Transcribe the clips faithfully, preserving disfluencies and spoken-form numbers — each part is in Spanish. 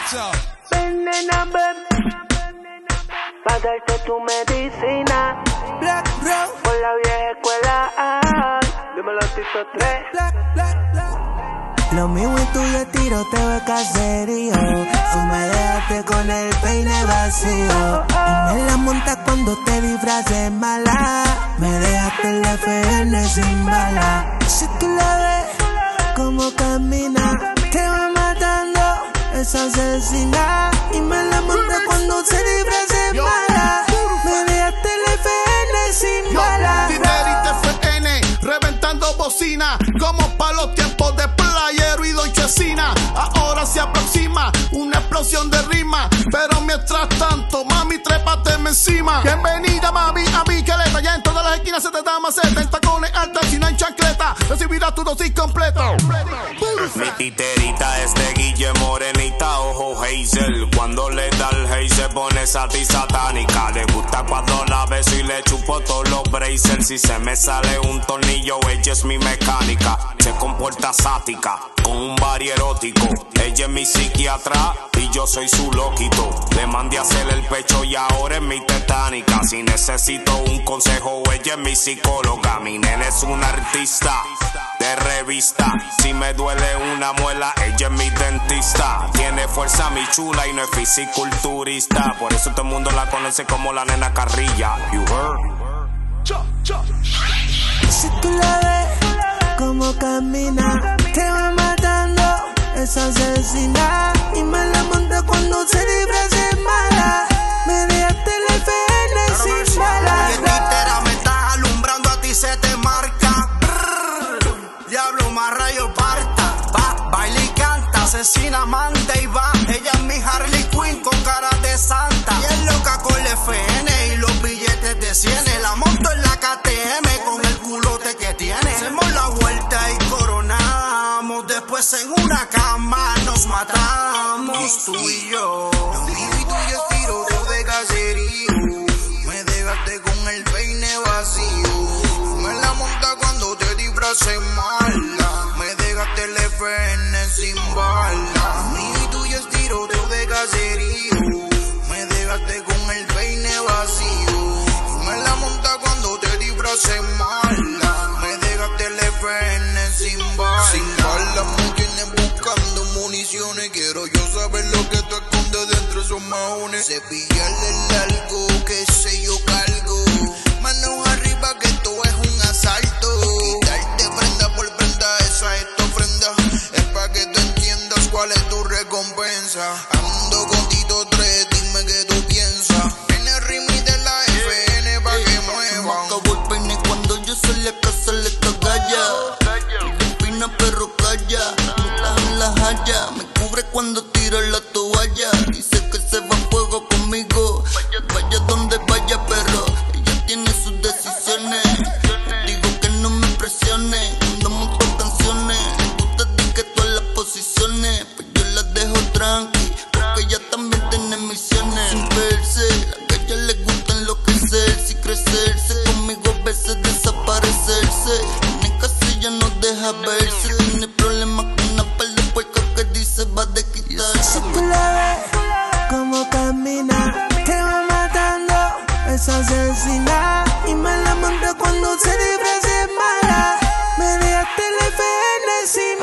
Ven, nena, ven, pa' darte tu medicina. Black Rose, Por la vieja escuela, ay. Dímelo, Tito tres. lo mío y tuyo es tiroteo de caserío. Tú me dejaste con el peine vacío y me la montas cuando te disfraces mala. Me dejaste el F N sin bala. Si tú la ves como camina, te va matando esa asesina. Y me la montas cuando se disfrace mala. Me dejaste el F N sin bala. Dinerita F N, reventando bocina, como pa' los tiempos de Playero y Don Chesina. Ahora se aproxima una explosión de rima, pero mientras tanto, mami, trépateme encima. Bienvenida, mami, a mi caleta. Ya en todas las esquinas se te da maceta. En tacones altas, sin en chancleta, recibirás tu dosis completa. Mi titerita es de Guille Morenita, ojo Hazel. Cuando le da el hey se pone sati satánica. Le gusta cuando la beso y le chupo todos los bracers. Si se me sale un tornillo, ella es mi mecánica. Se comporta sática, con un bari erótico. Ella es mi psiquiatra y yo soy su loquito. Le mandé a hacer el pecho y ahora es mi tetánica. Si necesito un consejo, ella es mi psicóloga. Mi nena es una artista de revista. Si me duele una muela, ella es mi dentista. Tiene fuerza mi chula y no es fisiculturista. Por eso todo el mundo la conoce como la nena Carrilla. You heard? Si tú la ves como camina, te va matando esa asesina. Y me la monta cuando se disfrace mala. Me dejaste el F N sin bala. Oye, títera, me estás alumbrando, a ti se te marca. Brrr, diablo, más rayo parta. Va, baila y canta, asesina, manda y va. Ella es mi Harley Quinn con cara de santa. Y es loca con el F N y los billetes de cien. La monto en la K T M con el culote que tiene. Hacemos la vuelta y coronamos. Después en una cama nos matamos, tú y yo. Lo mío y tuyo es tiroteo de caserío. Me dejaste con el peine vacío. Me la monta cuando te disfraces mala. Me dejaste el F N sin bala. Lo mío y tuyo es tiroteo de caserío. Me dejaste con el peine vacío. Me la monta cuando te disfraces mala. Me dejaste el F N sin bala. Sin bala me tienes buscando municiones. Quiero yo saber lo que tú escondes dentro de esos maones. Cepillarle el largo que sé yo cargo. Manos arriba que esto es un asalto. Quitarte prenda por prenda, esa es tu ofrenda. Es pa' que tú entiendas cuál es tu recompensa. Ando con Tito tres, dime que tú piensas. En el remix de la F N pa' que muevan. Acabó el peine cuando yo soy la casa le cagalla. Espina perro calla, no en la haya. Me cubre cuando tiro la toalla. Dice que se va a fuego conmigo. Vaya donde vaya, perro. Ella tiene sus decisiones. Digo que no me presione cuando monto canciones. Le gusta decir que todas las posiciones, pues yo las dejo tranqui, porque ella también tiene misiones. Sin verse, a ella le gusta enloquecerse y crecerse. Conmigo a veces desaparecerse. En el casilla no deja verse. Tiene problemas con una par de puercas que dice va de quitarse. Si tú la ves como camina, te va matando esa asesina. Y me la monta cuando se disfrace mala. Me dejaste el F N sin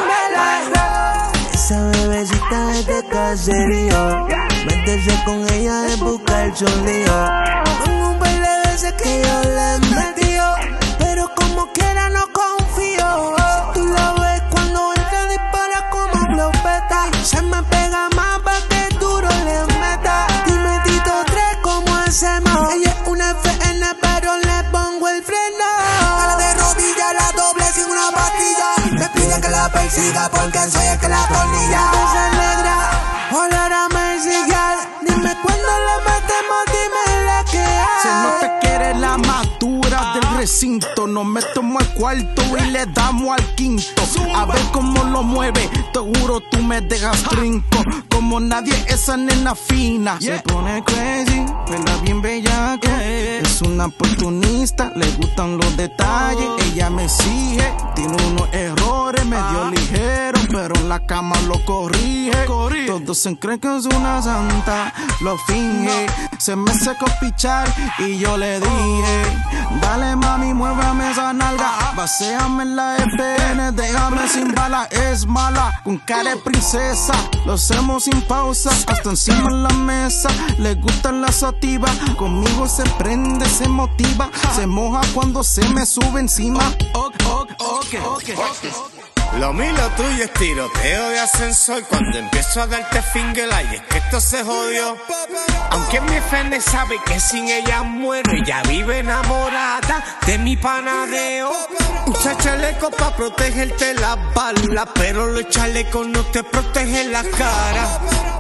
bala. Esa bebecita es de caserío. Meterse con ella es buscar cholío. Con un par de veces que yo le he metido, pero como quiera no confío. Si tú la ves cuando entra dispara como glopeta. Se me pega más pa' que duro le meta. Dime Tito tres cómo hacemos. Ella es una F N pero le pongo el freno. A la de rodilla la doble sin una pastilla. Me piden que la persiga porque soy el que la tornilla. Esa negra, olor a mercial. Dime cuándo le metemos, dime la que hay. Si no te quieres la madura del recinto. Nos metemos al cuarto y le damos al quinto. A ver cómo lo mueve, te juro tú me dejas trinco. Como nadie, esa nena fina. Se pone crazy, pero bien bellaca. Es una oportunista, le gustan los detalles. Ella me exige, tiene unos errores medio ligeros, pero en la cama lo corrige. Todos se creen que es una santa, lo finge. Se me secó pichar y yo le dije: dale mami, muévame esa nalga, vaséame en la F N, déjame sin bala. Es mala, con cara de princesa, lo hacemos sin pausa, hasta encima en la mesa. Le gustan las sativas, conmigo se prende, se motiva, se moja cuando se me sube encima. Okay, okay, okay, okay. Lo mío, lo tuyo es tiroteo de ascensor. Cuando empiezo a darte finger, ay, es que esto se jodió. Aunque mi F N sabe que sin ella muero, ella vive enamorada de mi panadeo. Usa chaleco pa' protegerte las balas, pero los chalecos no te protegen la cara.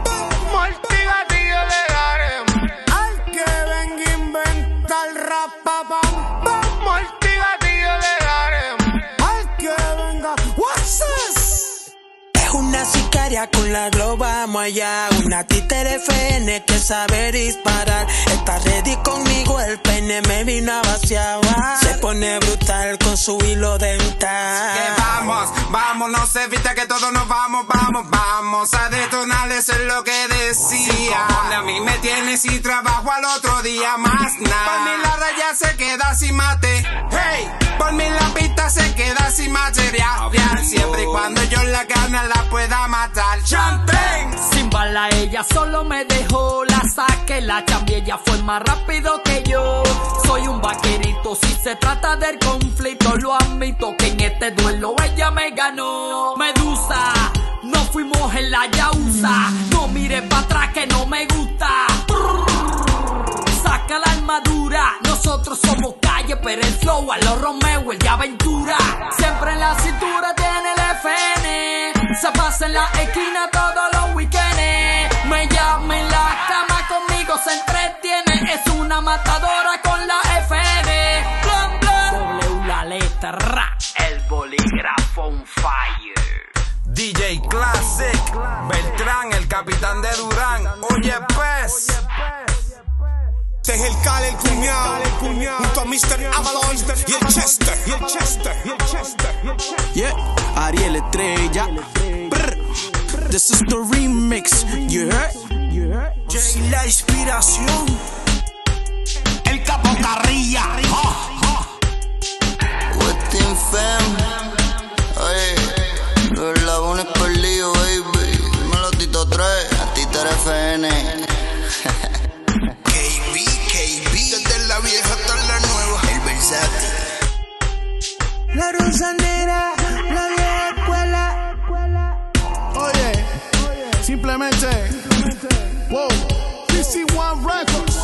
Multigatillo le daremos al que venga a inventar rap, pa, pam, pam. Multigatillo le daremos al que venga. What's this? Es una sicaria con la globa, vamos allá. Una títere F N que sabe disparar. Está ready conmigo, el pene me vino a vaciar. Se pone brutal con su hilo dental. Que vamos, vamos, no se evita que todos nos vamos, vamos, vamos a detonar, eso es lo que decía. A mí me tienes y trabajo al otro día más nada. Por mí la raya se queda sin mate. Hey, por mí la pista se queda sin material. Siempre y cuando yo la gana la pueda matar. Champagne. Sin bala ella solo me dejó, la saqué, la cambié, ella fue más rápido que yo. Soy un vaquerito, si se trata del conflicto, lo admito que en este duelo ella me ganó. Medusa, no fuimos en la yausa, no mires para atrás que no me gusta. Saca la armadura, nosotros somos calle, pero el flow a los Romeo, el de aventura. Siempre en la cintura tiene el F N, se pasa en la esquina todos los weekends. Me llama en la cama, conmigo se entretiene, es una matadora con la F N. Blan, blan. W la letra, el bolígrafo on fire. D J Classic, Beltrán, el capitán de Durán. Oye, pez. Este es el Cale, el cuñado, junto a mister Avalon y el Chester, y el Chester, y el Chester, y el Chester. Yeah, Ariel Estrella. Brr. This is the remix, you heard? Jay la inspiración. El Capo Carrilla. Oh, oh. Westin Fam. Oye, los labones perdidos, baby. Dímelo Tito tres, a Títere F N. Desde la vieja hasta la nueva, el versátil. La rosanera, la vieja escuela. Oye, simplemente, wow, P C One Records.